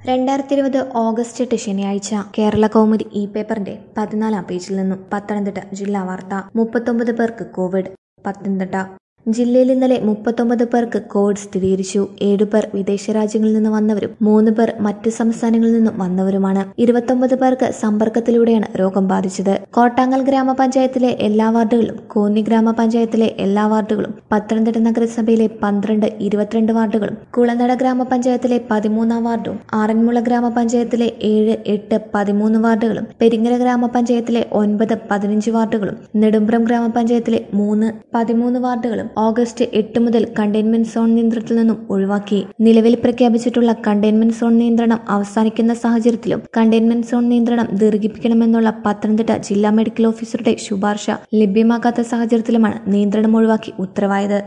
2020 August 8 ശനിയാഴ്ച കേരള കൗമുദി പേപ്പറിന്റെ 14-ാം പേജിൽ നിന്നും പത്തനംതിട്ട ജില്ലാ വാർത്ത. 39 പേർക്ക് കോവിഡ്. പത്തനംതിട്ട ജില്ലയിൽ ഇന്നലെ 39 പേർക്ക് കോവിഡ് സ്ഥിരീകരിച്ചു. 7 പേർ വിദേശ രാജ്യങ്ങളിൽ നിന്ന് വന്നവരും 3 പേർ മറ്റ് സംസ്ഥാനങ്ങളിൽ നിന്നും വന്നവരുമാണ്. 29 പേർക്ക് സമ്പർക്കത്തിലൂടെയാണ് രോഗം ബാധിച്ചത്. കോട്ടാങ്ങൽ ഗ്രാമപഞ്ചായത്തിലെ എല്ലാ വാർഡുകളും, കോന്നി ഗ്രാമപഞ്ചായത്തിലെ എല്ലാ വാർഡുകളും, പത്തനംതിട്ട നഗരസഭയിലെ 12, 22 വാർഡുകളും, കുളനട ഗ്രാമപഞ്ചായത്തിലെ 13-ാം വാർഡും, ആറന്മുള ഗ്രാമപഞ്ചായത്തിലെ 7, 8, 13 വാർഡുകളും, പെരിങ്ങര ഗ്രാമപഞ്ചായത്തിലെ 9, 15 വാർഡുകളും, നെടുമ്പ്രം ഗ്രാമപഞ്ചായത്തിലെ 3, 13 വാർഡുകളും ഓഗസ്റ്റ് 8 മുതൽ കണ്ടെയ്ൻമെന്റ് സോൺ നിയന്ത്രണത്തിൽ നിന്നും ഒഴിവാക്കി. നിലവിൽ പ്രഖ്യാപിച്ചിട്ടുള്ള കണ്ടെയ്ൻമെന്റ് സോൺ നിയന്ത്രണം അവസാനിക്കുന്ന സാഹചര്യത്തിലും കണ്ടെയ്ൻമെന്റ് സോൺ നിയന്ത്രണം ദീർഘിപ്പിക്കണമെന്നുള്ള പത്തനംതിട്ട ജില്ലാ മെഡിക്കൽ ഓഫീസറുടെ ശുപാർശ ലഭ്യമാകാത്ത സാഹചര്യത്തിലുമാണ് നിയന്ത്രണം ഒഴിവാക്കി ഉത്തരവായത്.